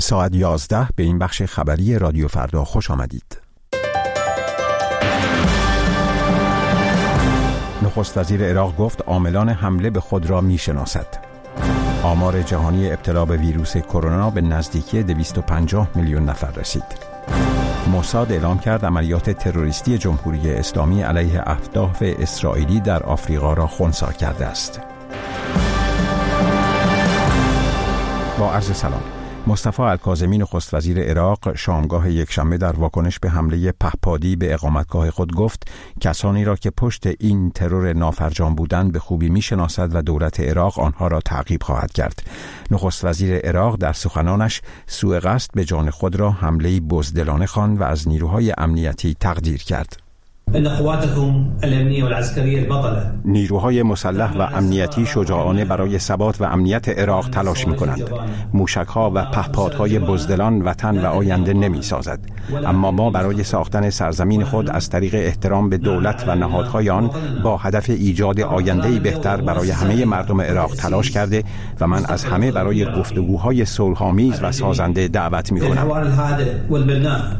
ساعت 11 به این بخش خبری رادیو فردا خوش آمدید. نخست وزیر عراق گفت عاملان حمله به خود را می‌شناسد. آمار جهانی ابتلا به ویروس کرونا به نزدیکی 250 میلیون نفر رسید. موساد اعلام کرد عملیات تروریستی جمهوری اسلامی علیه اهداف اسرائیلی در آفریقا را خنثی کرده است. با عرض سلام. مصطفی الکاظمی نخست وزیر عراق شامگاه یکشنبه در واکنش به حمله پهپادی به اقامتگاه خود گفت کسانی را که پشت این ترور نافرجام بودند به خوبی میشناسد و دولت عراق آنها را تعقیب خواهد کرد. نخست وزیر عراق در سخنانش سوء قصد به جان خود را حمله بزدلانه خواند و از نیروهای امنیتی تقدیر کرد. نیروهای مسلح و امنیتی شجاعانه برای ثبات و امنیت عراق تلاش می‌کنند. موشک‌ها و پهپادهای بزدلان وطن و آینده نمی‌سازد، اما ما برای ساختن سرزمین خود از طریق احترام به دولت و نهادهای آن با هدف ایجاد آینده‌ای بهتر برای همه مردم عراق تلاش کرده و من از همه برای گفتگوهای صلح‌آمیز و سازنده دعوت می‌کنم.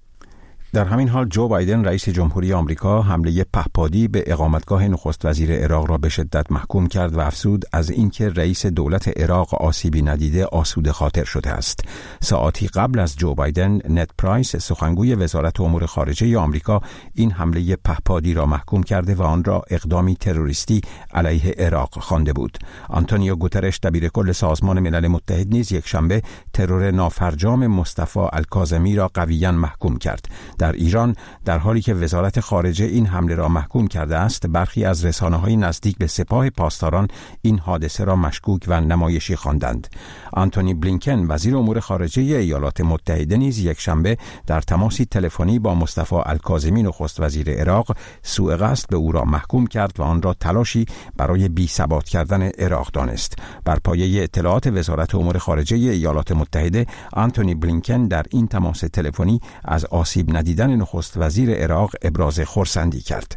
در همین حال جو بایدن رئیس جمهوری آمریکا حمله پهپادی به اقامتگاه نخست وزیر عراق را به شدت محکوم کرد و افزود از اینکه رئیس دولت عراق آسیبی ندیده آسوده خاطر شده است. ساعتی قبل از جو بایدن، نت پرایس سخنگوی وزارت امور خارجه آمریکا این حمله پهپادی را محکوم کرده و آن را اقدامی تروریستی علیه عراق خوانده بود. آنتونیو گوترش دبیرکل سازمان ملل متحد نیز یکشنبه ترور نافرجام مصطفی الکاظمی را قویاً محکوم کرد. در ایران در حالی که وزارت خارجه این حمله را محکوم کرده است، برخی از رسانه‌های نزدیک به سپاه پاسداران این حادثه را مشکوک و نمایشی خواندند. آنتونی بلینکن وزیر امور خارجه ایالات متحده نیز یکشنبه در تماسی تلفنی با مصطفی الکاظمی نخست وزیر عراق سوء قصد به او را محکوم کرد و آن را تلاشی برای بی‌ثبات کردن عراق دانست. بر پایه اطلاعات وزارت امور خارجه ایالات متحده، آنتونی بلینکن در این تماس تلفنی از آسیب ندیدن نخست وزیر عراق ابراز خرسندی کرد.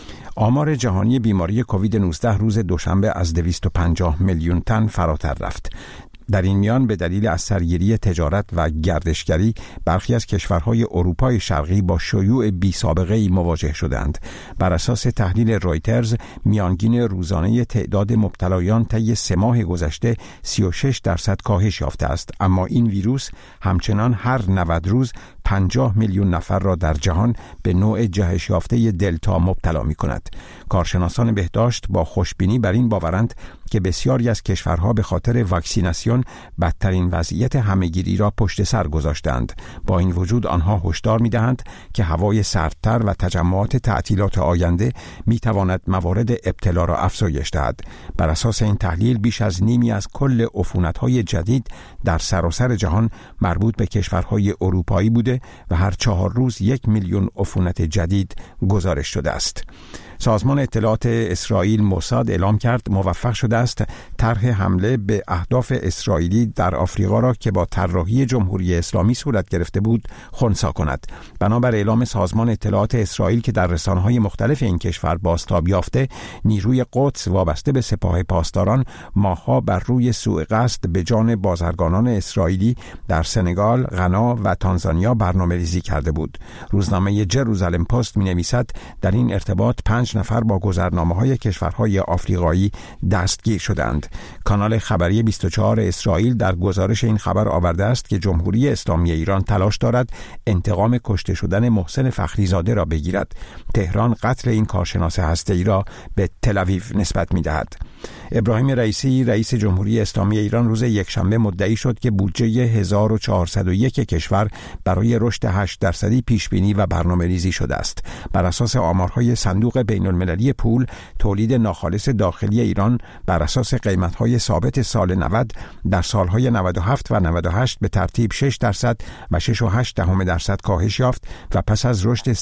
آمار جهانی بیماری کووید 19 روز دوشنبه از 250 میلیون تن فراتر رفت. در این میان به دلیل از سرگیری تجارت و گردشگری برخی از کشورهای اروپای شرقی با شیوع بی سابقه‌ای مواجه شدند. بر اساس تحلیل رویترز، میانگین روزانه تعداد مبتلایان طی 3 ماه گذشته 36% کاهش یافته است، اما این ویروس همچنان هر 90 روز 50 میلیون نفر را در جهان به نوع جهش یافته دلتا مبتلا می کند. کارشناسان بهداشت با خوشبینی بر این باورند که بسیاری از کشورها به خاطر واکسیناسیون بدترین وضعیت همه‌گیری را پشت سر گذاشتند. با این وجود آنها هشدار می‌دهند که هوای سردتر و تجمعات تعطیلات آینده می‌تواند موارد ابتلا را افزایش دهد. بر اساس این تحلیل بیش از نیمی از کل عفونت‌های جدید در سراسر جهان مربوط به کشورهای اروپایی بوده و هر 4 روز 1 میلیون عفونت جدید گزارش شده است. سازمان اطلاعات اسرائیل موساد اعلام کرد موفق شده است طرح حمله به اهداف اسرائیلی در آفریقا را که با طراحی جمهوری اسلامی صورت گرفته بود خنثی کند. بنابر اعلام سازمان اطلاعات اسرائیل که در رسانه‌های مختلف این کشور بازتاب یافته، نیروی قدس وابسته به سپاه پاسداران ماه‌ها بر روی سوء قصد به جان بازرگانان اسرائیلی در سنگال، غنا و تانزانیا برنامه‌ریزی کرده بود. روزنامه جروزالم پست می‌نویسد در این ارتباط 5 نفر با گذرنامه‌های کشورهای آفریقایی دستگیر شدند. کانال خبری 24 اسرائیل در گزارش این خبر آورده است که جمهوری اسلامی ایران تلاش دارد انتقام کشته شدن محسن فخریزاده را بگیرد. تهران قتل این کارشناس هسته‌ای را به تل‌آویو نسبت می‌دهد. ابراهیم رئیسی رئیس جمهوری اسلامی ایران روز یکشنبه مدعی شد که بودجه 1401 کشور برای رشد 8% پیشبینی و برنامه‌ریزی شده است. بر اساس آمارهای صندوق بین‌المللی پول، تولید ناخالص داخلی ایران بر اساس قیمت‌های ثابت سال 90 در سالهای 97 و 98 به ترتیب 6% و 6.8% کاهش یافت و پس از رشد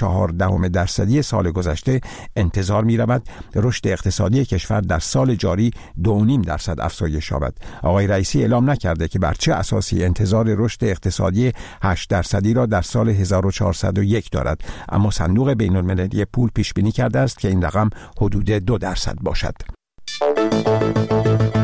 3.4% سال گذشته انتظار می‌رود رشد اقتصادی کشور در سال جاری 2.5% افزایش یابد. آقای رئیسی اعلام نکرده که بر چه اساسی انتظار رشد اقتصادی 8% را در سال 1401 دارد، اما صندوق بین‌المللی پول پیش بینی کرده است که این رقم حدود 2% باشد.